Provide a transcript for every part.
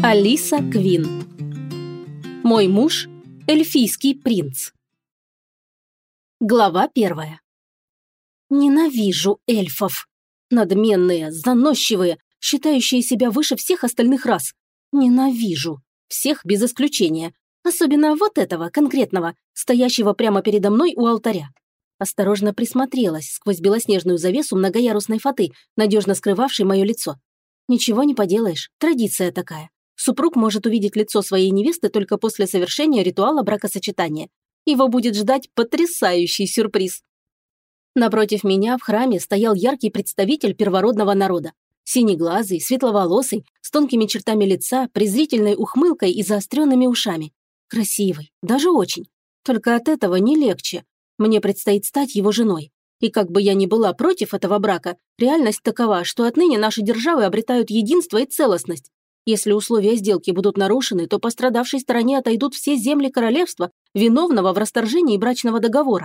Алиса Квин. Мой муж – эльфийский принц. Глава 1. Ненавижу эльфов. Надменные, заносчивые, считающие себя выше всех остальных рас. Ненавижу. Всех без исключения. Особенно вот этого, конкретного, стоящего прямо передо мной у алтаря. Осторожно присмотрелась сквозь белоснежную завесу многоярусной фаты, надежно скрывавшей мое лицо. Ничего не поделаешь, традиция такая. Супруг может увидеть лицо своей невесты только после совершения ритуала бракосочетания. Его будет ждать потрясающий сюрприз. Напротив меня в храме стоял яркий представитель первородного народа. Синеглазый, светловолосый, с тонкими чертами лица, презрительной ухмылкой и заостренными ушами. Красивый, даже очень. Только от этого не легче. Мне предстоит стать его женой. И как бы я ни была против этого брака, реальность такова, что отныне наши державы обретают единство и целостность. Если условия сделки будут нарушены, то пострадавшей стороне отойдут все земли королевства, виновного в расторжении брачного договора.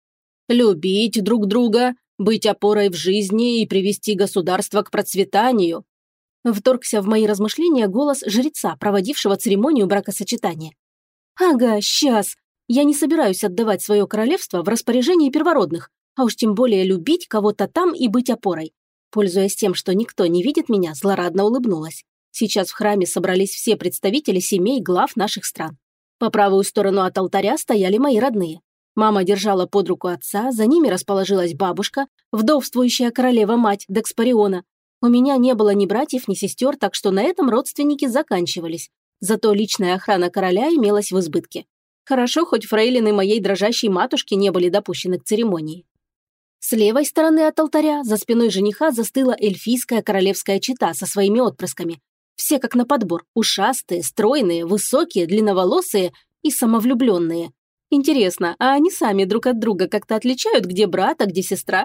Любить друг друга, быть опорой в жизни и привести государство к процветанию. Вторгся в мои размышления голос жреца, проводившего церемонию бракосочетания. Ага, сейчас. Я не собираюсь отдавать свое королевство в распоряжение первородных, а уж тем более любить кого-то там и быть опорой. Пользуясь тем, что никто не видит меня, злорадно улыбнулась. Сейчас в храме собрались все представители семей глав наших стран. По правую сторону от алтаря стояли мои родные. Мама держала под руку отца, за ними расположилась бабушка, вдовствующая королева-мать Декспариона. У меня не было ни братьев, ни сестер, так что на этом родственники заканчивались. Зато личная охрана короля имелась в избытке. Хорошо, хоть фрейлины моей дрожащей матушки не были допущены к церемонии. С левой стороны от алтаря за спиной жениха застыла эльфийская королевская чета со своими отпрысками. Все как на подбор, ушастые, стройные, высокие, длинноволосые и самовлюбленные. Интересно, а они сами друг от друга как-то отличают, где брат, а где сестра?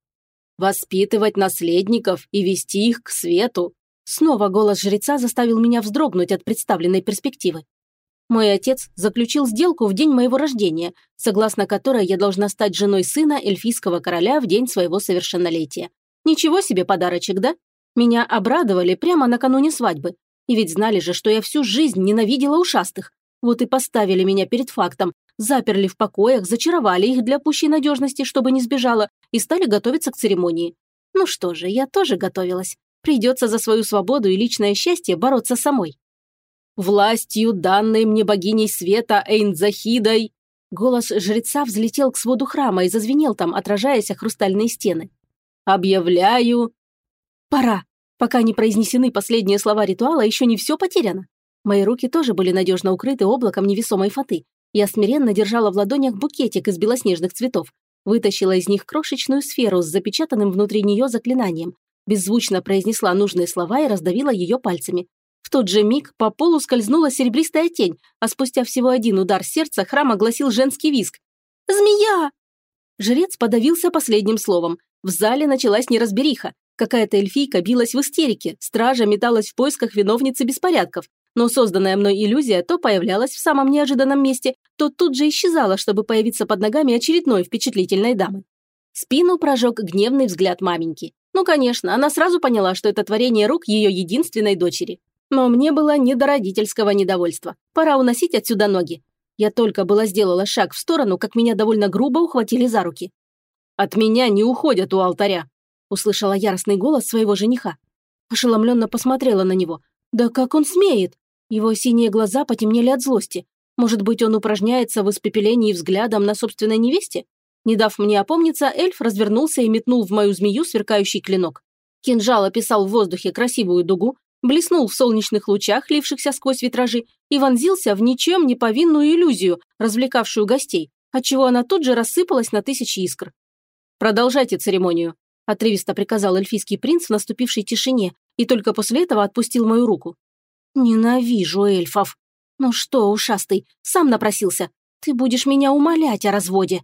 Воспитывать наследников и вести их к свету. Снова голос жреца заставил меня вздрогнуть от представленной перспективы. Мой отец заключил сделку в день моего рождения, согласно которой я должна стать женой сына эльфийского короля в день своего совершеннолетия. Ничего себе подарочек, да? Меня обрадовали прямо накануне свадьбы. И ведь знали же, что я всю жизнь ненавидела ушастых. Вот и поставили меня перед фактом, заперли в покоях, зачаровали их для пущей надежности, чтобы не сбежала, и стали готовиться к церемонии. Ну что же, я тоже готовилась. Придется за свою свободу и личное счастье бороться самой. «Властью, данной мне богиней света Эйнзахидой!» Голос жреца взлетел к своду храма и зазвенел там, отражаясь о хрустальные стены. «Объявляю...» «Пора. Пока не произнесены последние слова ритуала, еще не все потеряно». Мои руки тоже были надежно укрыты облаком невесомой фаты. Я смиренно держала в ладонях букетик из белоснежных цветов, вытащила из них крошечную сферу с запечатанным внутри нее заклинанием, беззвучно произнесла нужные слова и раздавила ее пальцами. В тот же миг по полу скользнула серебристая тень, а спустя всего один удар сердца храм огласил женский визг. «Змея!» Жрец подавился последним словом. В зале началась неразбериха. Какая-то эльфийка билась в истерике, стража металась в поисках виновницы беспорядков, но созданная мной иллюзия то появлялась в самом неожиданном месте, то тут же исчезала, чтобы появиться под ногами очередной впечатлительной дамы. Спину прожег гневный взгляд маменьки. Ну, конечно, она сразу поняла, что это творение рук ее единственной дочери. Но мне было не до родительского недовольства. Пора уносить отсюда ноги. Я только было сделала шаг в сторону, как меня довольно грубо ухватили за руки. «От меня не уходят у алтаря», – услышала яростный голос своего жениха. Ошеломленно посмотрела на него. «Да как он смеет?» Его синие глаза потемнели от злости. Может быть, он упражняется в испепелении взглядом на собственной невесте? Не дав мне опомниться, эльф развернулся и метнул в мою змею сверкающий клинок. Кинжал описал в воздухе красивую дугу, блеснул в солнечных лучах, лившихся сквозь витражи, и вонзился в ничем не повинную иллюзию, развлекавшую гостей, отчего она тут же рассыпалась на тысячи искр. «Продолжайте церемонию», – отрывисто приказал эльфийский принц в наступившей тишине, и только после этого отпустил мою руку. «Ненавижу эльфов. Ну что, ушастый, сам напросился. Ты будешь меня умолять о разводе».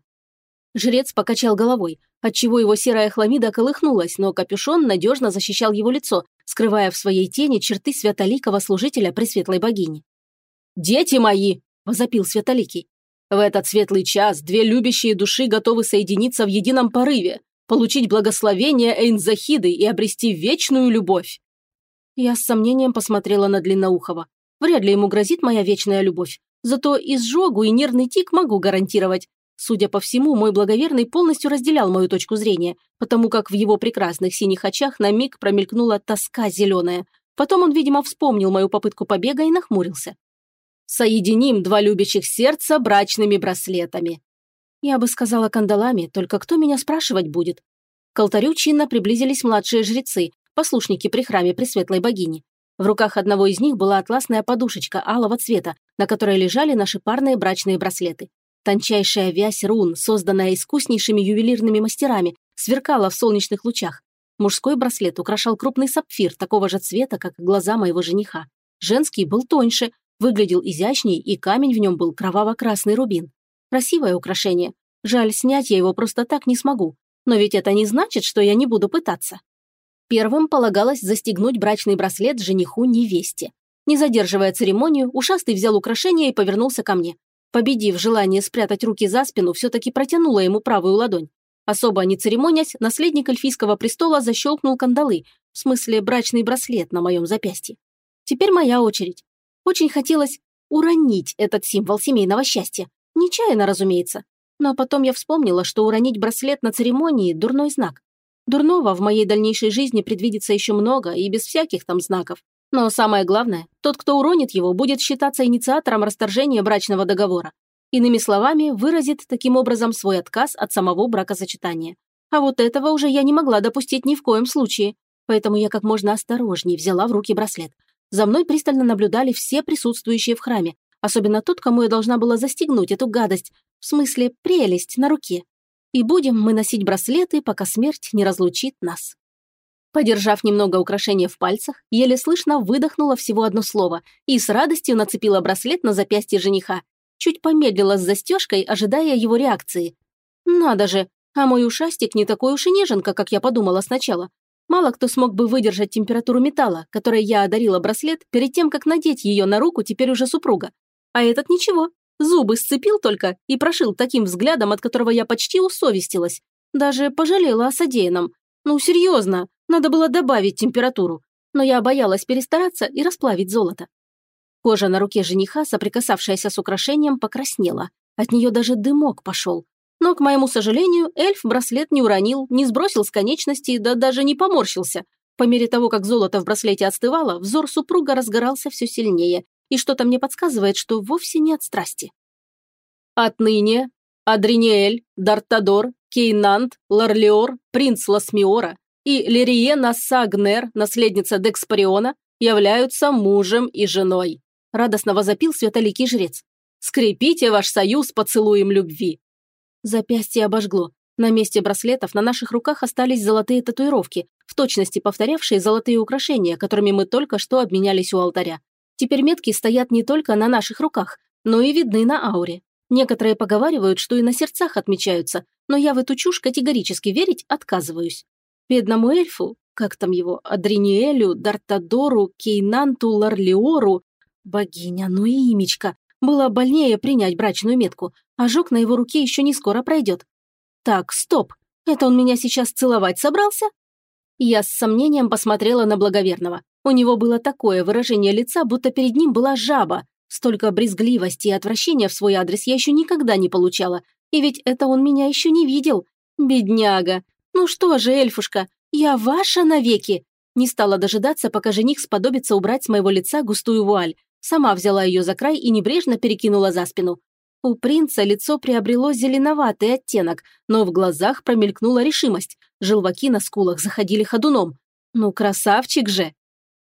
Жрец покачал головой, отчего его серая хламида колыхнулась, но капюшон надежно защищал его лицо, скрывая в своей тени черты святоликого служителя пресветлой богини. «Дети мои!» – возопил святоликий. «В этот светлый час две любящие души готовы соединиться в едином порыве, получить благословение Эйнзахиды и обрести вечную любовь». Я с сомнением посмотрела на Длинноухова. Вряд ли ему грозит моя вечная любовь. Зато изжогу и нервный тик могу гарантировать. Судя по всему, мой благоверный полностью разделял мою точку зрения, потому как в его прекрасных синих очах на миг промелькнула тоска зеленая. Потом он, видимо, вспомнил мою попытку побега и нахмурился. «Соединим два любящих сердца брачными браслетами». Я бы сказала кандалами, только кто меня спрашивать будет? К алтарю чинно приблизились младшие жрецы, послушники при храме Пресветлой Богини. В руках одного из них была атласная подушечка алого цвета, на которой лежали наши парные брачные браслеты. Тончайшая вязь рун, созданная искуснейшими ювелирными мастерами, сверкала в солнечных лучах. Мужской браслет украшал крупный сапфир такого же цвета, как и глаза моего жениха. Женский был тоньше, выглядел изящней, и камень в нем был кроваво-красный рубин. Красивое украшение. Жаль, снять я его просто так не смогу. Но ведь это не значит, что я не буду пытаться. Первым полагалось застегнуть брачный браслет жениху-невесте. Не задерживая церемонию, ушастый взял украшение и повернулся ко мне. Победив желание спрятать руки за спину, все-таки протянула ему правую ладонь. Особо не церемонясь, наследник эльфийского престола защелкнул кандалы, в смысле брачный браслет на моем запястье. Теперь моя очередь. Очень хотелось уронить этот символ семейного счастья. Нечаянно, разумеется. Но потом я вспомнила, что уронить браслет на церемонии – дурной знак. Дурного в моей дальнейшей жизни предвидится еще много и без всяких там знаков. Но самое главное, тот, кто уронит его, будет считаться инициатором расторжения брачного договора. Иными словами, выразит таким образом свой отказ от самого бракосочетания. А вот этого уже я не могла допустить ни в коем случае. Поэтому я как можно осторожнее взяла в руки браслет. За мной пристально наблюдали все присутствующие в храме, особенно тот, кому я должна была застегнуть эту гадость, в смысле прелесть на руке. И будем мы носить браслеты, пока смерть не разлучит нас. Подержав немного украшения в пальцах, еле слышно выдохнула всего одно слово и с радостью нацепила браслет на запястье жениха. Чуть помедлила с застежкой, ожидая его реакции. Надо же, а мой ушастик не такой уж и неженка, как я подумала сначала. Мало кто смог бы выдержать температуру металла, которой я одарила браслет перед тем, как надеть ее на руку теперь уже супруга. А этот ничего. Зубы сцепил только и прошил таким взглядом, от которого я почти усовестилась. Даже пожалела о содеянном. Ну, серьезно, надо было добавить температуру. Но я боялась перестараться и расплавить золото. Кожа на руке жениха, соприкасавшаяся с украшением, покраснела. От нее даже дымок пошел. Но, к моему сожалению, эльф браслет не уронил, не сбросил с конечности, да даже не поморщился. По мере того, как золото в браслете остывало, взор супруга разгорался все сильнее, и что-то мне подсказывает, что вовсе не от страсти. Отныне Адриниэль, Дартадор, Кейнант, Ларлеор, принц Ласмиора и Лириена Сагнер, наследница Декспариона, являются мужем и женой. Радостно возопил светоликий жрец. Скрепите ваш союз поцелуем любви. Запястье обожгло. На месте браслетов на наших руках остались золотые татуировки, в точности повторявшие золотые украшения, которыми мы только что обменялись у алтаря. Теперь метки стоят не только на наших руках, но и видны на ауре. Некоторые поговаривают, что и на сердцах отмечаются, но я в эту чушь категорически верить отказываюсь. Бедному эльфу, как там его, Адриниэлю, Дартадору, Кейнанту, Ларлеору, богиня, ну и имечко, было больнее принять брачную метку, ожог на его руке еще не скоро пройдет. Так, стоп, это он меня сейчас целовать собрался? Я с сомнением посмотрела на благоверного. У него было такое выражение лица, будто перед ним была жаба. Столько брезгливости и отвращения в свой адрес я еще никогда не получала. И ведь это он меня еще не видел. Бедняга. Ну что же, эльфушка, я ваша навеки. Не стала дожидаться, пока жених сподобится убрать с моего лица густую вуаль. Сама взяла ее за край и небрежно перекинула за спину. У принца лицо приобрело зеленоватый оттенок, но в глазах промелькнула решимость. Желваки на скулах заходили ходуном. Ну, красавчик же!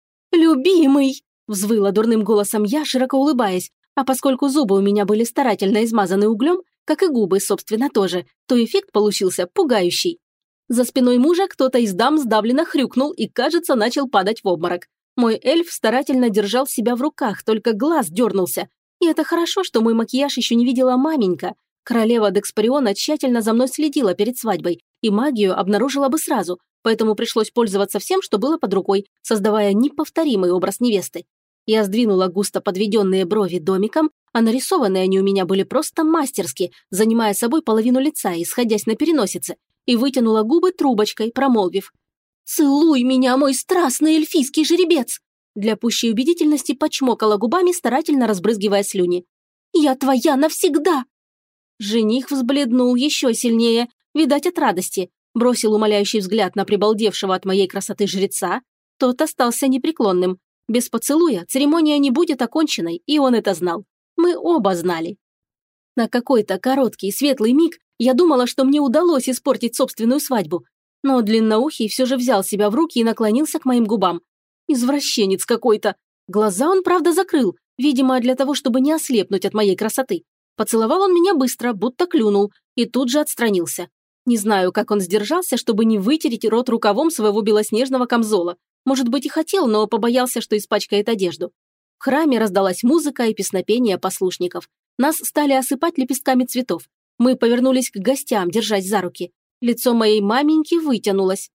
«Любимый!» – взвыла дурным голосом я, широко улыбаясь, а поскольку зубы у меня были старательно измазаны углем, как и губы, собственно, тоже, то эффект получился пугающий. За спиной мужа кто-то из дам сдавленно хрюкнул и, кажется, начал падать в обморок. Мой эльф старательно держал себя в руках, только глаз дернулся. И это хорошо, что мой макияж еще не видела маменька. Королева Декспариона тщательно за мной следила перед свадьбой, и магию обнаружила бы сразу, поэтому пришлось пользоваться всем, что было под рукой, создавая неповторимый образ невесты. Я сдвинула густо подведенные брови домиком, а нарисованные они у меня были просто мастерски, занимая собой половину лица и сходясь на переносице, и вытянула губы трубочкой, промолвив: «Целуй меня, мой страстный эльфийский жеребец!» Для пущей убедительности почмокала губами, старательно разбрызгивая слюни. «Я твоя навсегда!» Жених взбледнул еще сильнее, видать, от радости, бросил умоляющий взгляд на прибалдевшего от моей красоты жреца. Тот остался непреклонным. Без поцелуя церемония не будет оконченной, и он это знал. Мы оба знали. На какой-то короткий светлый миг я думала, что мне удалось испортить собственную свадьбу. Но длинноухий все же взял себя в руки и наклонился к моим губам. Извращенец какой-то. Глаза он, правда, закрыл, видимо, для того, чтобы не ослепнуть от моей красоты. Поцеловал он меня быстро, будто клюнул, и тут же отстранился. Не знаю, как он сдержался, чтобы не вытереть рот рукавом своего белоснежного камзола. Может быть, и хотел, но побоялся, что испачкает одежду. В храме раздалась музыка и песнопение послушников. Нас стали осыпать лепестками цветов. Мы повернулись к гостям, держась за руки. Лицо моей маменьки вытянулось.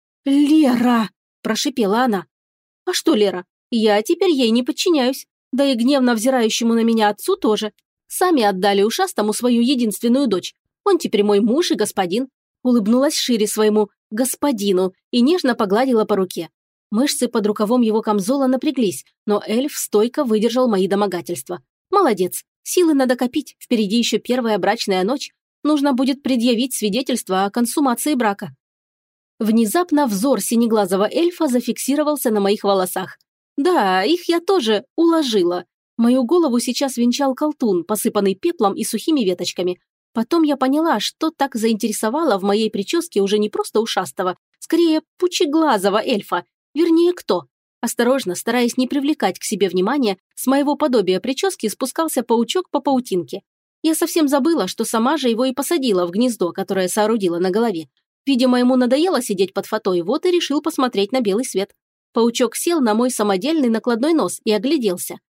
«Лера!» – прошипела она. «А что, Лера? Я теперь ей не подчиняюсь. Да и гневно взирающему на меня отцу тоже. Сами отдали ушастому свою единственную дочь. Он теперь мой муж и господин». Улыбнулась шире своему господину и нежно погладила по руке. Мышцы под рукавом его камзола напряглись, но эльф стойко выдержал мои домогательства. Молодец. Силы надо копить, впереди еще первая брачная ночь. Нужно будет предъявить свидетельство о консумации брака. Внезапно взор синеглазого эльфа зафиксировался на моих волосах. Да, их я тоже уложила. Мою голову сейчас венчал колтун, посыпанный пеплом и сухими веточками. Потом я поняла, что так заинтересовало в моей прическе уже не просто ушастого, скорее пучеглазого эльфа. Вернее, кто? Осторожно, стараясь не привлекать к себе внимания, с моего подобия прически спускался паучок по паутинке. Я совсем забыла, что сама же его и посадила в гнездо, которое соорудила на голове. Видимо, ему надоело сидеть под фатой, вот и решил посмотреть на белый свет. Паучок сел на мой самодельный накладной нос и огляделся.